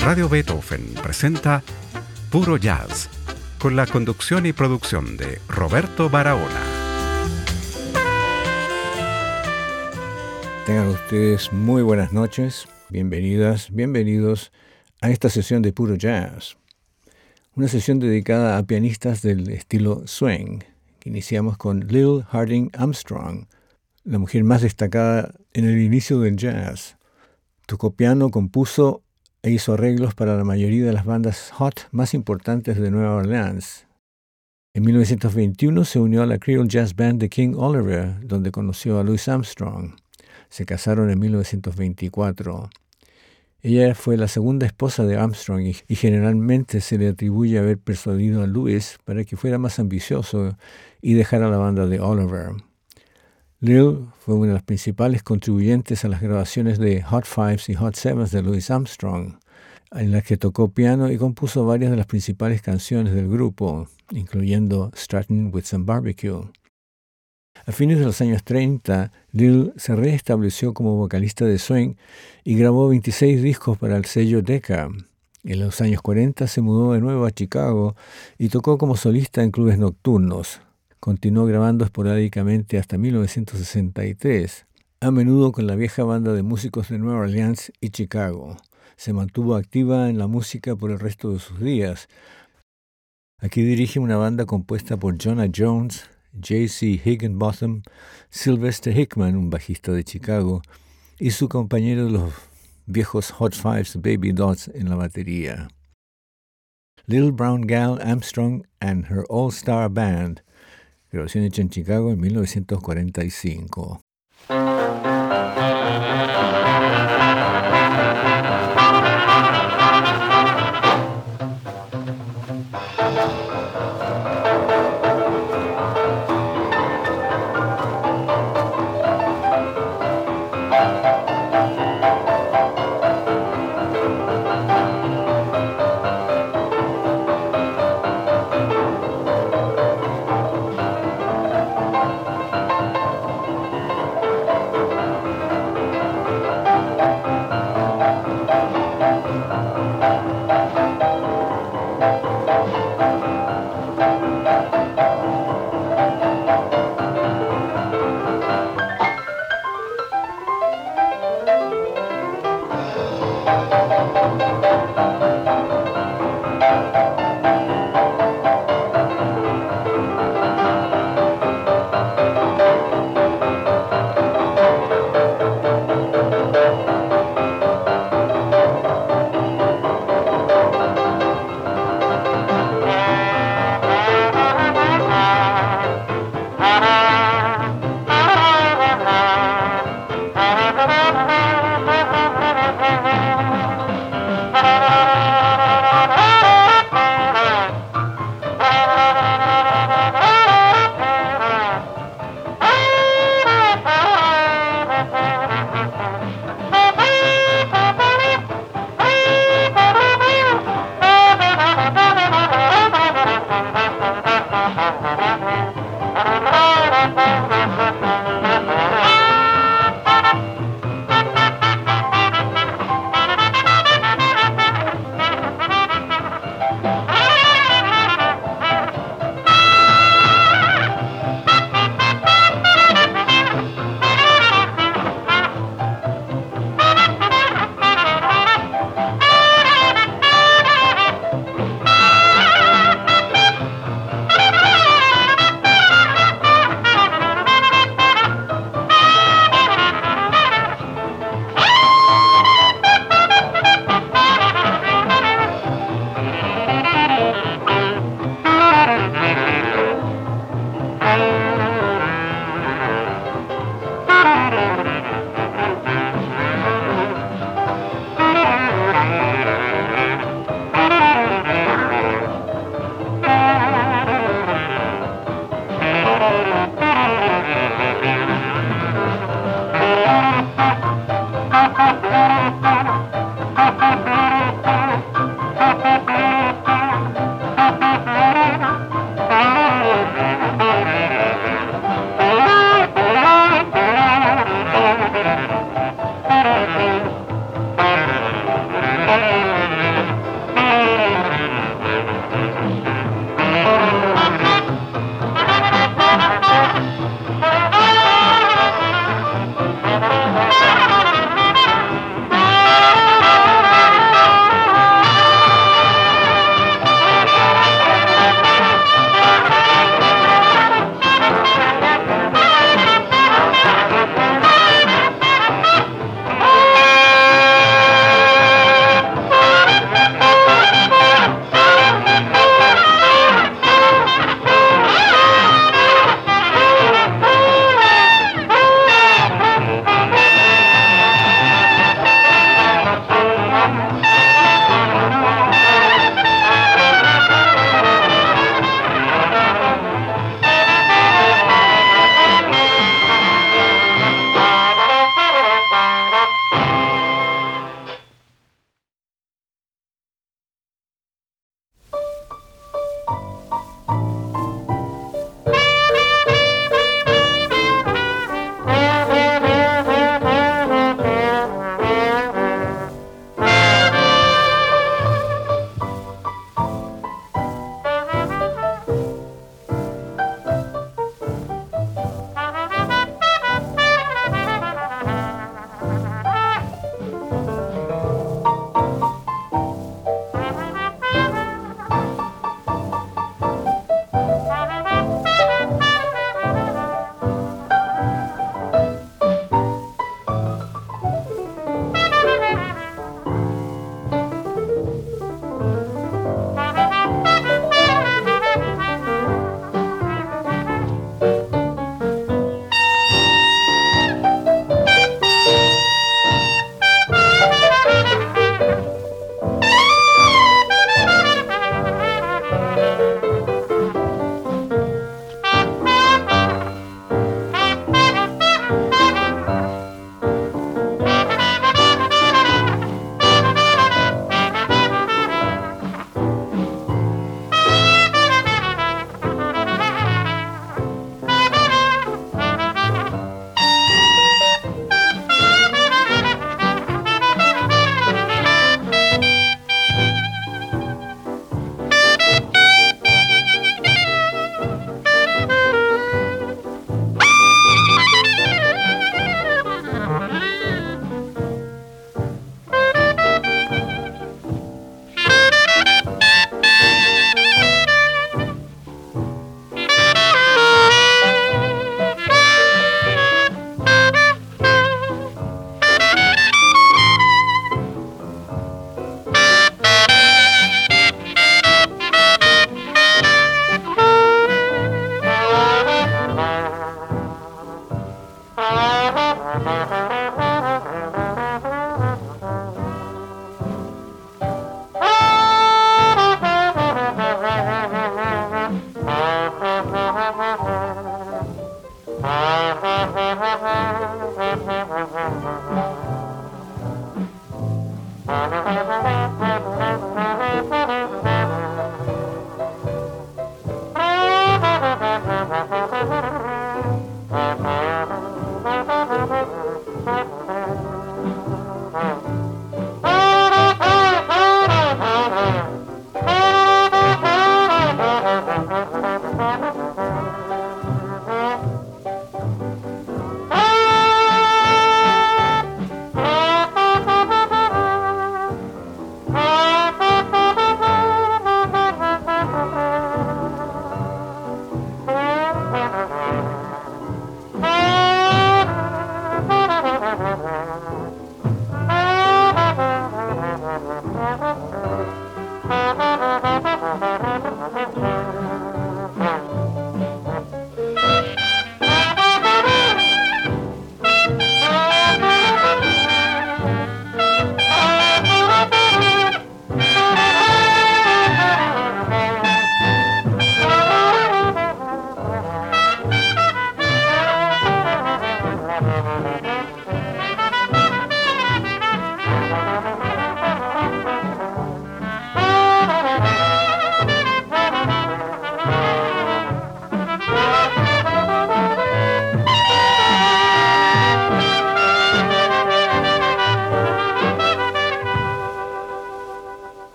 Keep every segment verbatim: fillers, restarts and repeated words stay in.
Radio Beethoven presenta Puro Jazz, con la conducción y producción de Roberto Barahona. Tengan ustedes muy buenas noches, bienvenidas, bienvenidos a esta sesión de Puro Jazz. Una sesión dedicada a pianistas del estilo swing, que iniciamos con Lil Harding Armstrong, la mujer más destacada en el inicio del jazz. Tocó piano, compuso e hizo arreglos para la mayoría de las bandas hot más importantes de Nueva Orleans. En mil novecientos veintiuno se unió a la Creole Jazz Band de King Oliver, donde conoció a Louis Armstrong. Se casaron en mil novecientos veinticuatro. Ella fue la segunda esposa de Armstrong y, y generalmente se le atribuye haber persuadido a Louis para que fuera más ambicioso y dejara la banda de Oliver. Lil fue una de las principales contribuyentes a las grabaciones de Hot Fives y Hot Sevens de Louis Armstrong, en las que tocó piano y compuso varias de las principales canciones del grupo, incluyendo Struttin' with Some Barbecue. A fines de los años treinta, Lil se reestableció como vocalista de swing y grabó veintiséis discos para el sello Decca. En los años cuarenta se mudó de nuevo a Chicago y tocó como solista en clubes nocturnos. Continuó grabando esporádicamente hasta mil novecientos sesenta y tres, a menudo con la vieja banda de músicos de Nueva Orleans y Chicago. Se mantuvo activa en la música por el resto de sus días. Aquí dirige una banda compuesta por Jonah Jones, J C Higginbotham, Sylvester Hickman, un bajista de Chicago, y su compañero de los viejos Hot Fives, Baby Dots, en la batería. Little Brown Gal Armstrong and Her All-Star Band, grabación hecha en Chicago en mil novecientos cuarenta y cinco.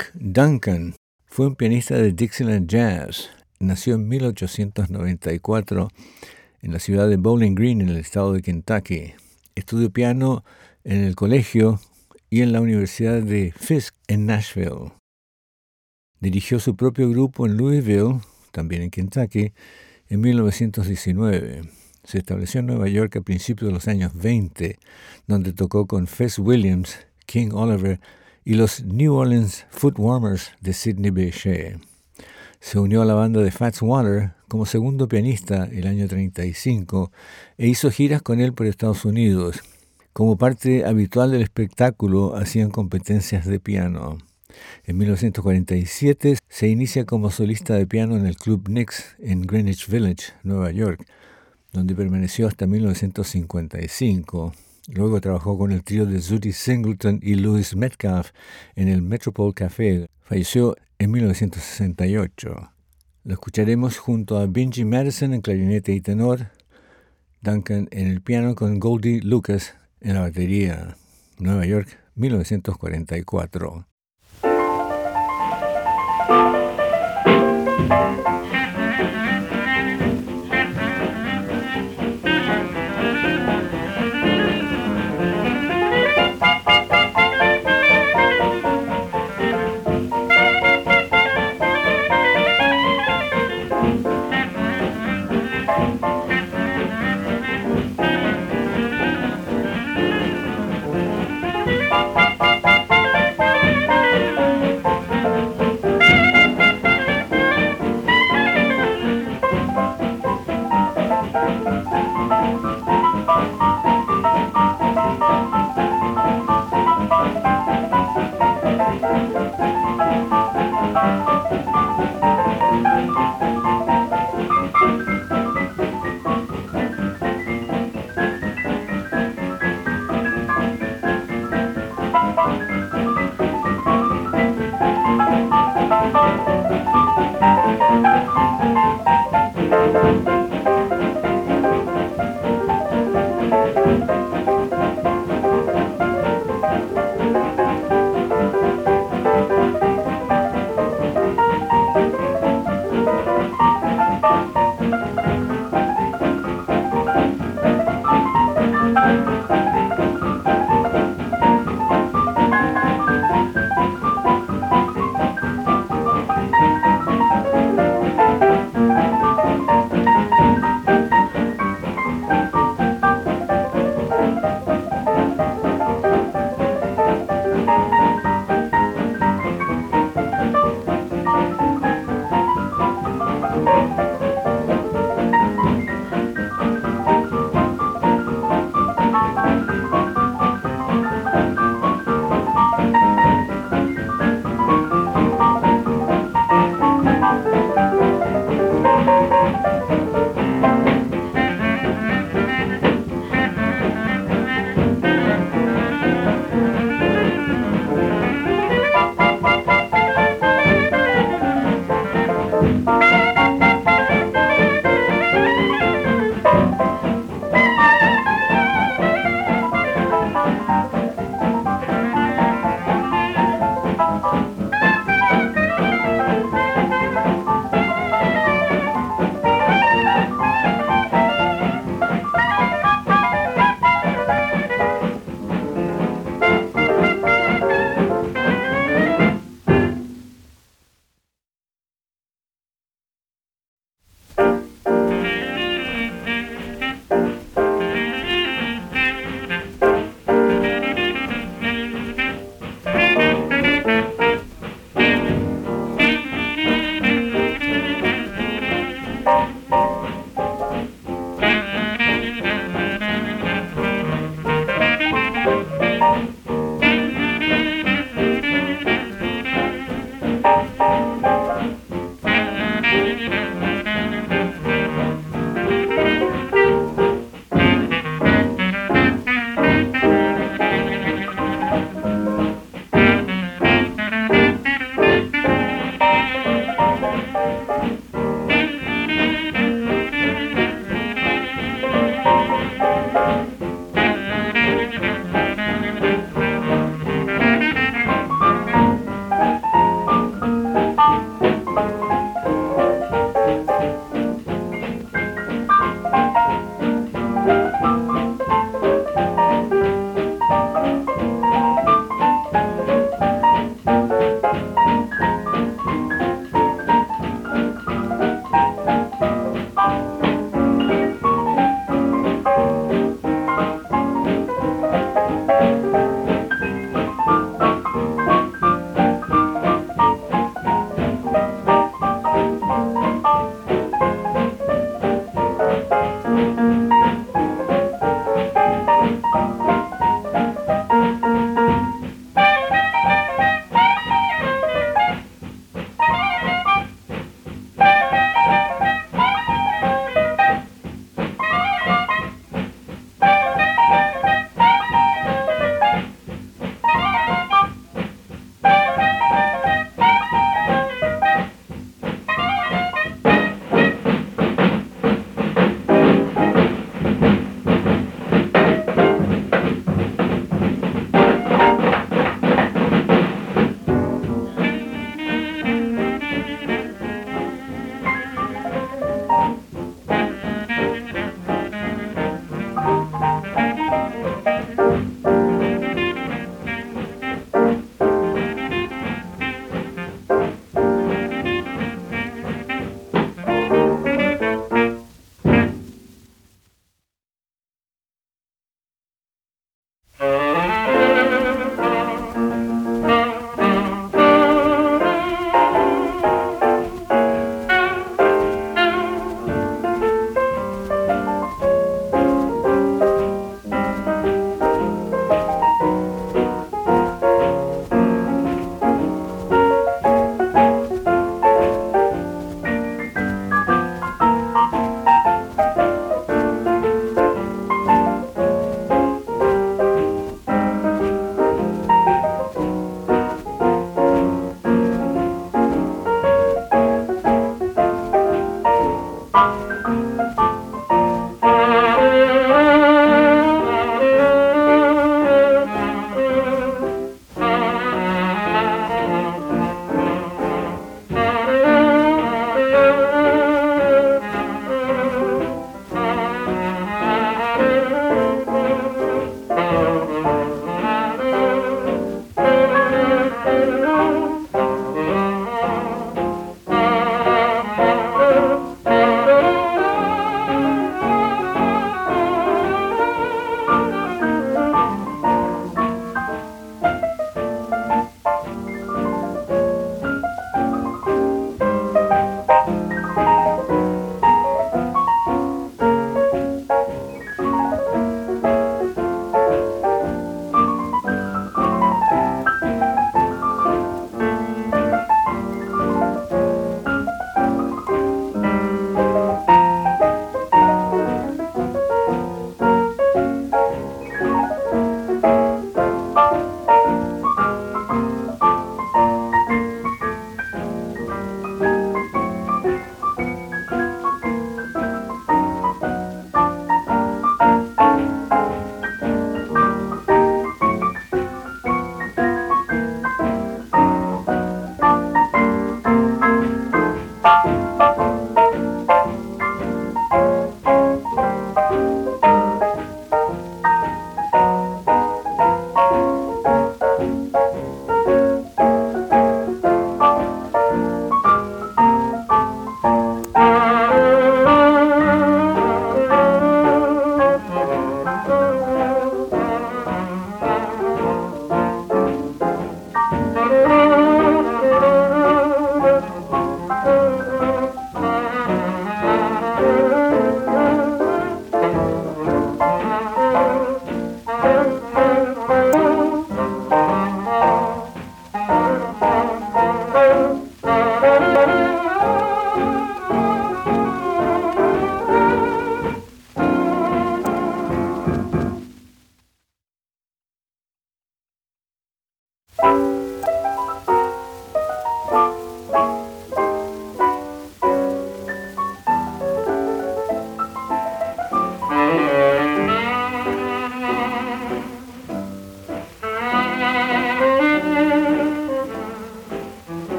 Frank Duncan fue un pianista de Dixieland Jazz. Nació en mil ochocientos noventa y cuatro en la ciudad de Bowling Green, en el estado de Kentucky. Estudió piano en el colegio y en la Universidad de Fisk en Nashville. Dirigió su propio grupo en Louisville, también en Kentucky, en mil novecientos diecinueve. Se estableció en Nueva York a principios de los años veinte, donde tocó con Fess Williams, King Oliver y los New Orleans Footwarmers de Sidney Bechet. Se unió a la banda de Fats Waller como segundo pianista el año treinta y cinco e hizo giras con él por Estados Unidos. Como parte habitual del espectáculo, hacían competencias de piano. En mil novecientos cuarenta y siete se inicia como solista de piano en el Club Nix en Greenwich Village, Nueva York, donde permaneció hasta mil novecientos cincuenta y cinco. Luego trabajó con el trío de Zutty Singleton y Louis Metcalf en el Metropole Café. Falleció en mil novecientos sesenta y ocho. Lo escucharemos junto a Benji Madison en clarinete y tenor, Duncan en el piano con Goldie Lucas en la batería. Nueva York, mil novecientos cuarenta y cuatro.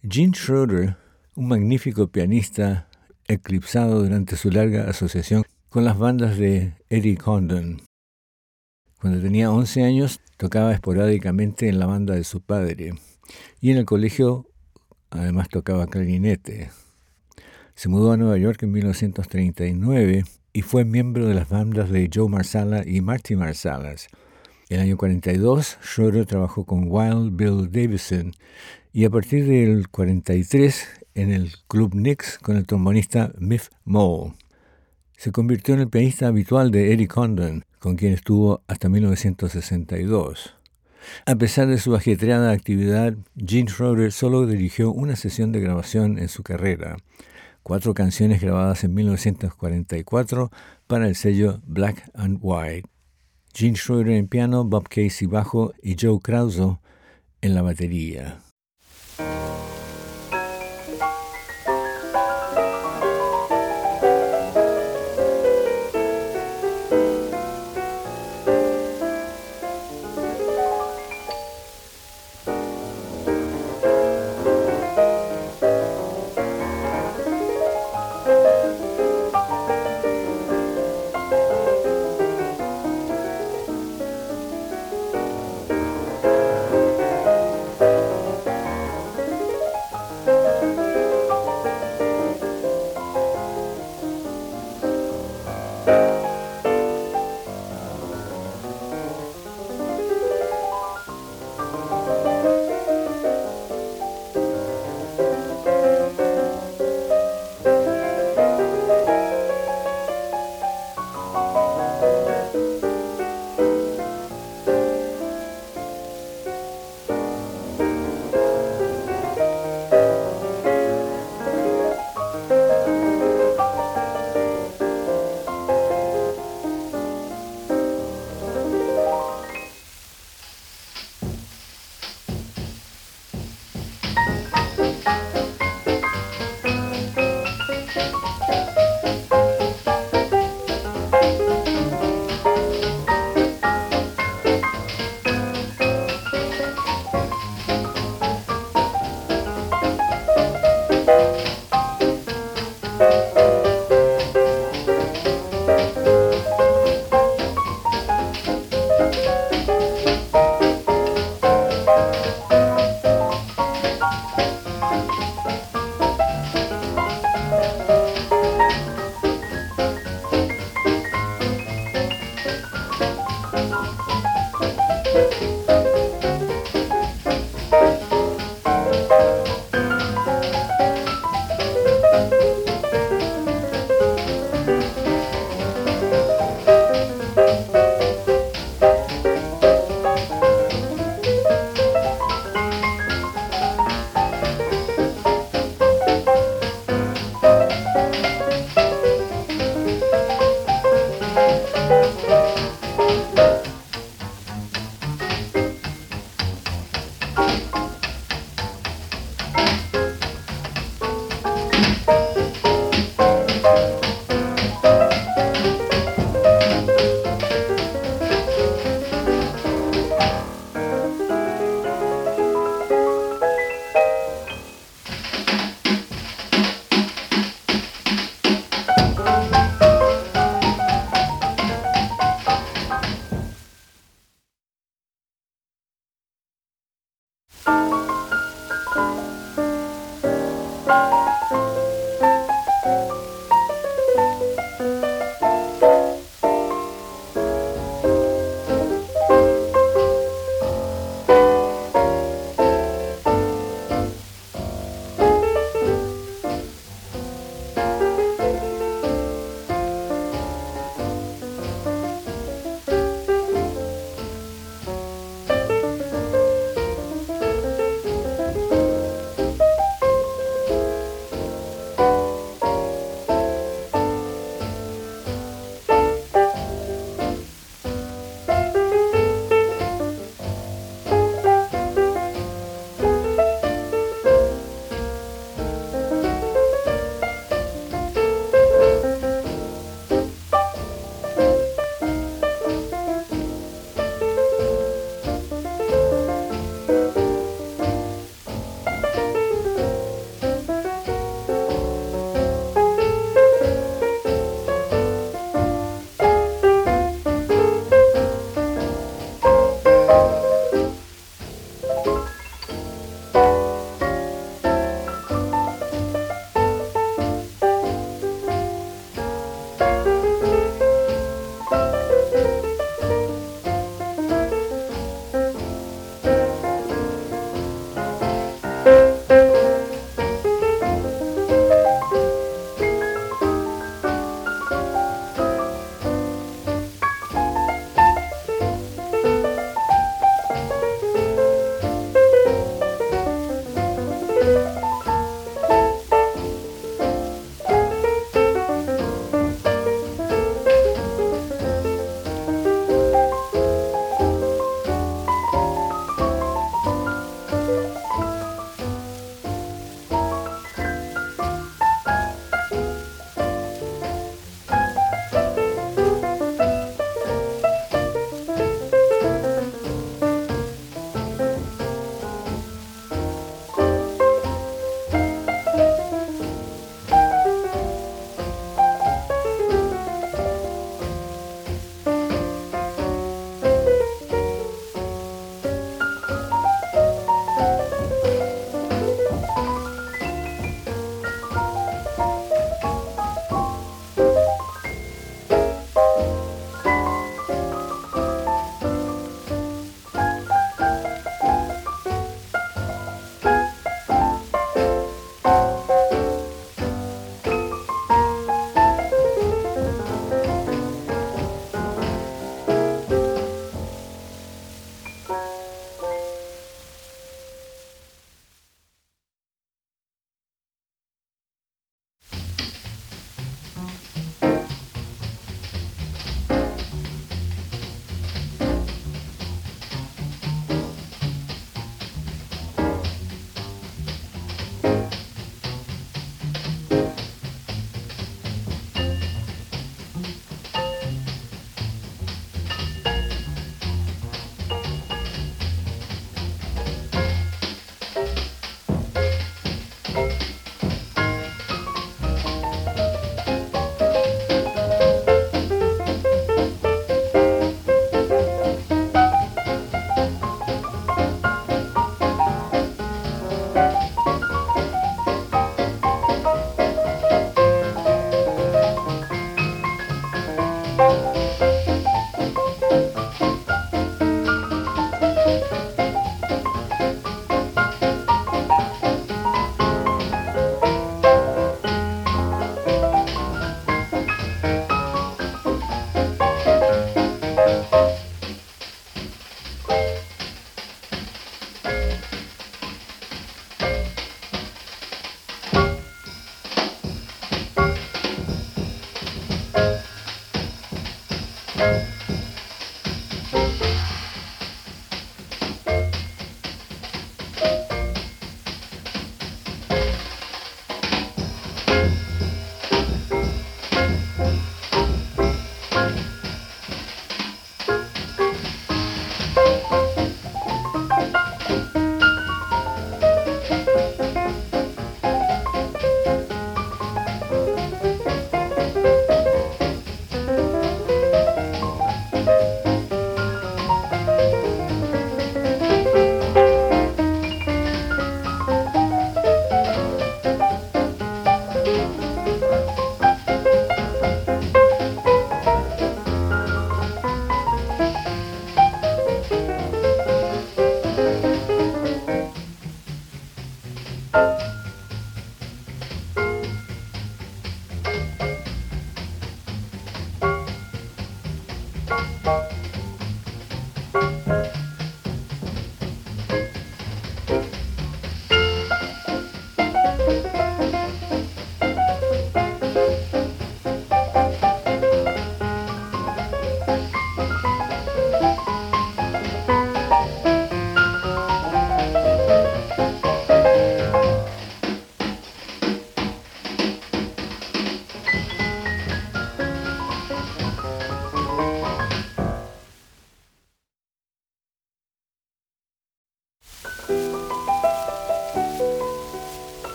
Gene Schroeder, un magnífico pianista eclipsado durante su larga asociación con las bandas de Eric Condon. Cuando tenía once años, tocaba esporádicamente en la banda de su padre y en el colegio además tocaba clarinete. Se mudó a Nueva York en mil novecientos treinta y nueve y fue miembro de las bandas de Joe Marsala y Marty Marsalis. En el año cuarenta y dos, Schroeder trabajó con Wild Bill Davison y a partir del cuarenta y tres en el Club Nix con el trombonista Miff Mole. Se convirtió en el pianista habitual de Eric Condon, con quien estuvo hasta mil novecientos sesenta y dos. A pesar de su ajetreada actividad, Gene Schroeder solo dirigió una sesión de grabación en su carrera, cuatro canciones grabadas en mil novecientos cuarenta y cuatro para el sello Black and White. Gene Schroeder en piano, Bob Casey bajo y Joe Krause en la batería.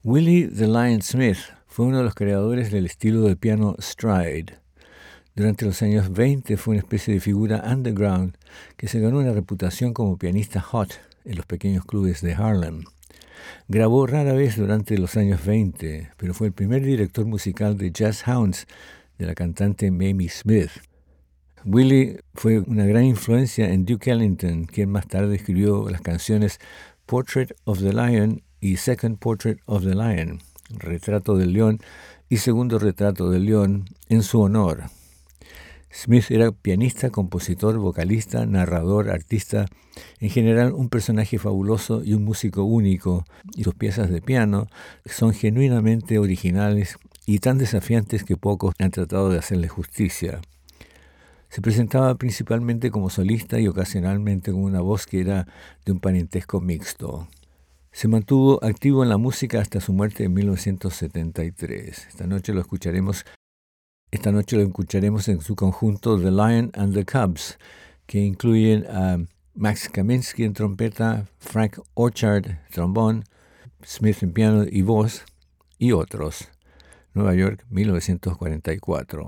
Willie the Lion Smith fue uno de los creadores del estilo de piano stride. Durante los años veinte fue una especie de figura underground que se ganó una reputación como pianista hot en los pequeños clubes de Harlem. Grabó rara vez durante los años veinte, pero fue el primer director musical de Jazz Hounds de la cantante Mamie Smith. Willie fue una gran influencia en Duke Ellington, quien más tarde escribió las canciones Portrait of the Lion y Second Portrait of the Lion, Retrato del León y Segundo Retrato del León, en su honor. Smith era pianista, compositor, vocalista, narrador, artista, en general un personaje fabuloso y un músico único, y sus piezas de piano son genuinamente originales y tan desafiantes que pocos han tratado de hacerle justicia. Se presentaba principalmente como solista y ocasionalmente con una voz que era de un parentesco mixto. Se mantuvo activo en la música hasta su muerte en mil novecientos setenta y tres. Esta noche lo escucharemos Esta noche lo escucharemos en su conjunto The Lion and the Cubs, que incluyen a Max Kaminsky en trompeta, Frank Orchard, trombón, Smith en piano y voz, y otros. Nueva York, mil novecientos cuarenta y cuatro.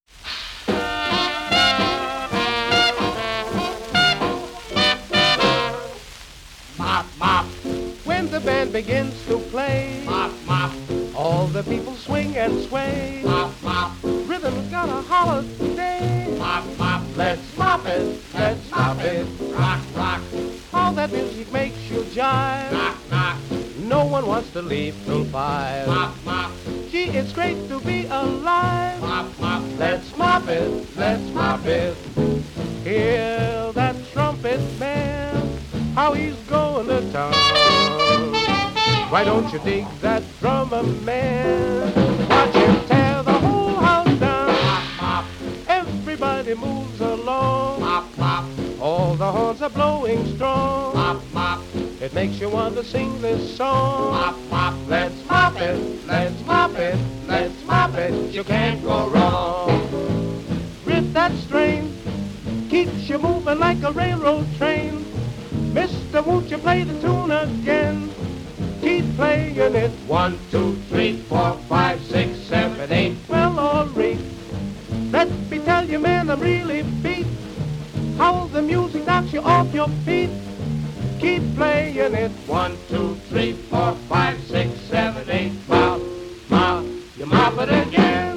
Mop, mop. When the band begins to play, mop, mop. All the people swing and sway, mop, mop. Rhythm's got a holiday, mop, mop. Let's mop it, let's mop it, rock, rock. All that music makes you jive, knock, knock. No one wants to leave till five, mop, mop. Gee, it's great to be alive, mop, mop. Let's mop it, let's mop it. Hear that trumpet man, how he's going to town. Why don't you dig that drummer man? Watch him tear the whole house down. Mop, mop. Everybody moves along. Mop, mop. All the horns are blowing strong. Mop, mop. It makes you want to sing this song. Mop, mop. Let's mop it, let's mop it, let's mop it. You can't go wrong. Rip that strain, keeps you moving like a railroad train. Mister, won't you play the tune again? Keep playing it. One, two, three, four, five, six, seven, eight. Well, all right. Let me tell you, man, I'm really beat. How the music knocks you off your feet. Keep playing it. One, two, three, four, five, six, seven, eight. Mop, mop, you mop it again.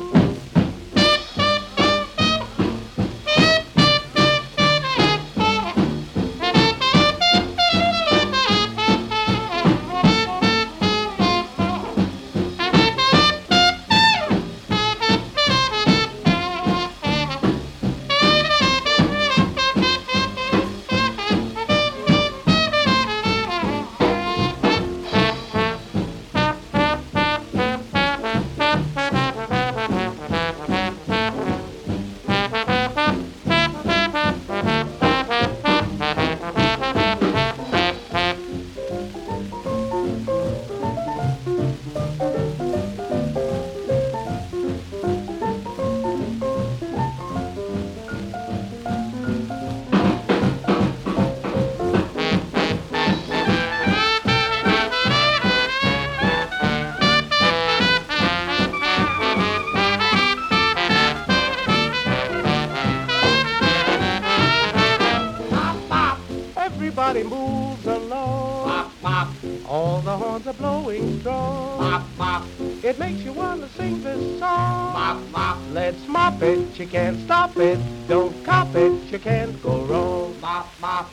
Moves along. Mop, mop. All the horns are blowing strong. Mop, mop. It makes you want to sing this song. Mop, mop. Let's mop it. You can't stop it. Don't cop it. You can't go wrong. Mop, mop.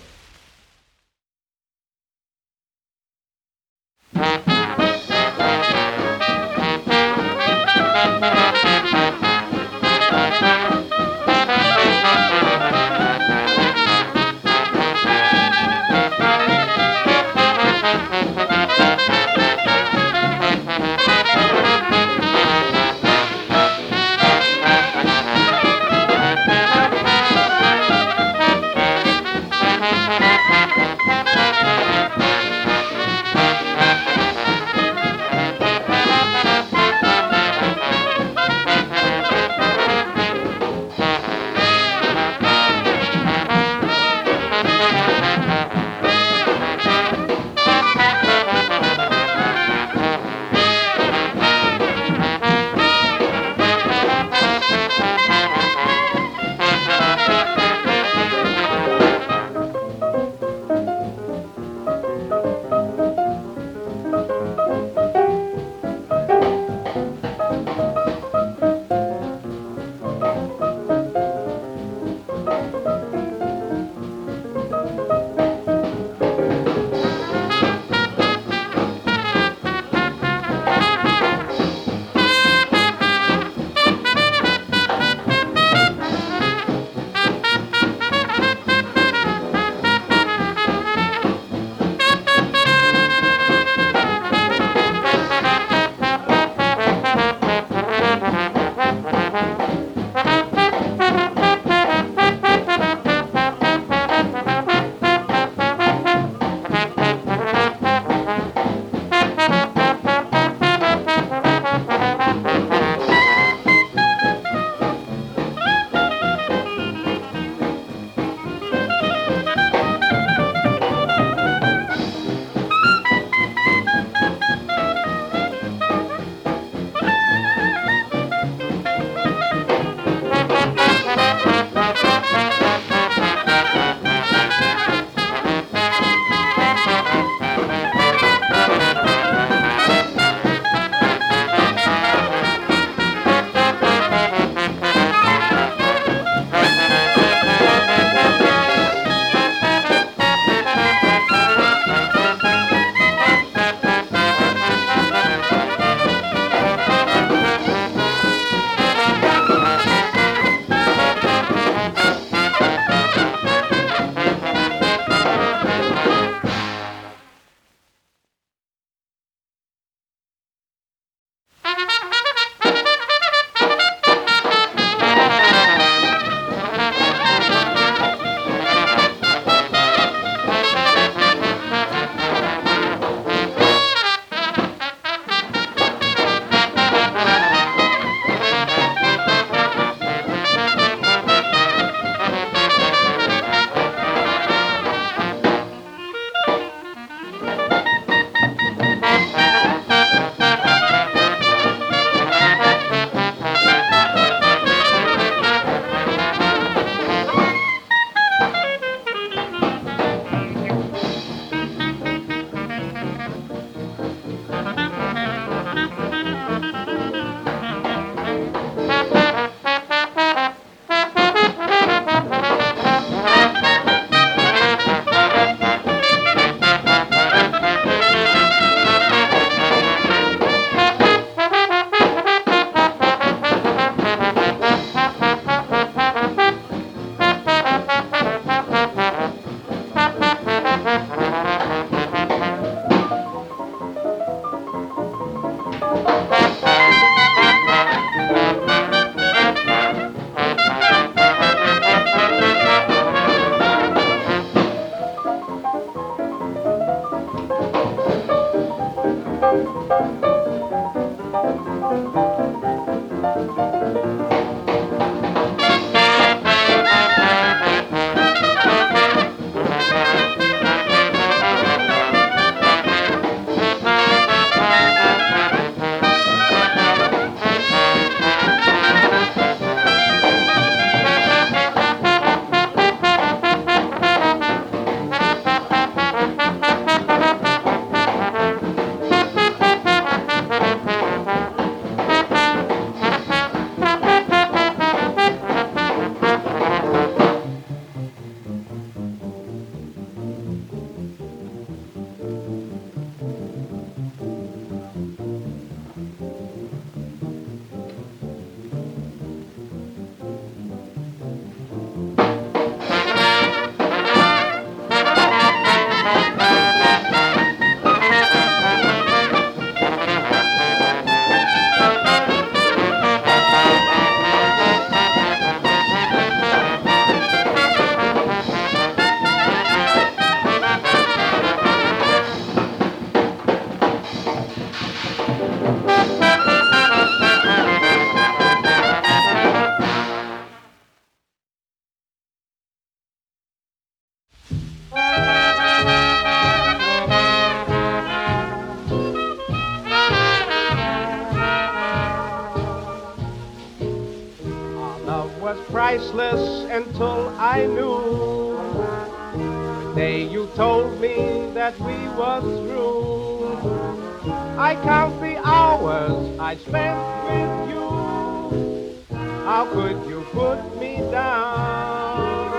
Priceless until I knew the day you told me that we was through. I count the hours I spent with you. How could you put me down?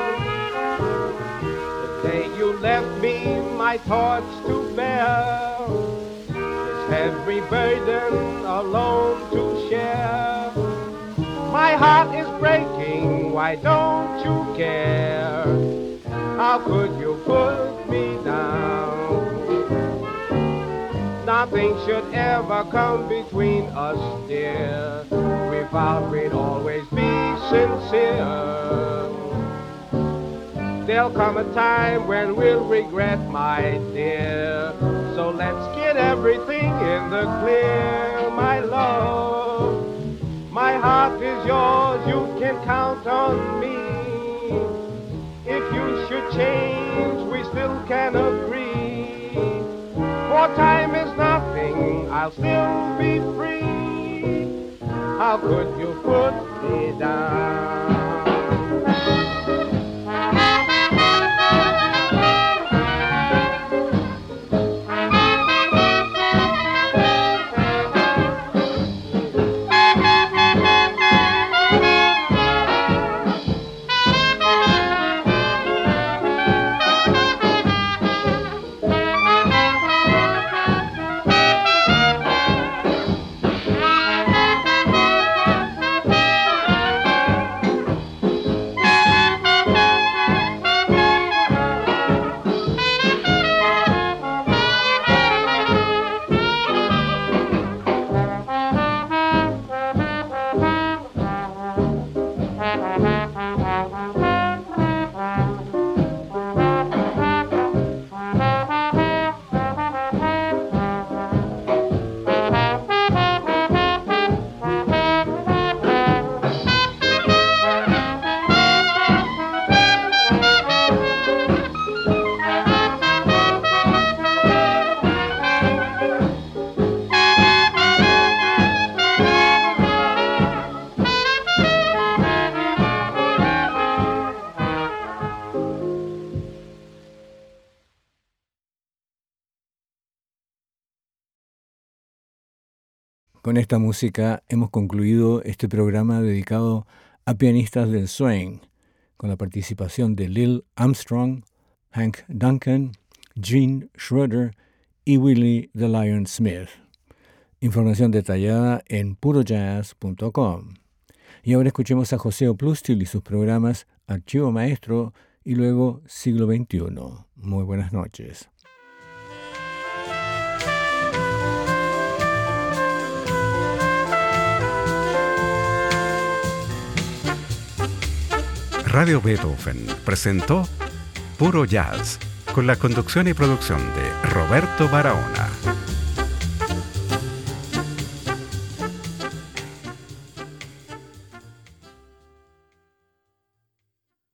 The day you left me my thoughts to bear, this heavy burden alone to share. My heart is breaking, why don't you care? How could you put me down? Nothing should ever come between us, dear. We vowed we'd always be sincere. There'll come a time when we'll regret, my dear. So let's get everything in the clear, my love. My heart is yours, you can count on me. If you should change, we still can agree. For time is nothing, I'll still be free. How could you put me down? Con esta música hemos concluido este programa dedicado a pianistas del swing, con la participación de Lil Armstrong, Hank Duncan, Gene Schroeder y Willie the Lion Smith. Información detallada en puro jazz punto com. Y ahora escuchemos a José Oplustil y sus programas Archivo Maestro y luego Siglo veintiuno. Muy buenas noches. Radio Beethoven presentó Puro Jazz, con la conducción y producción de Roberto Barahona.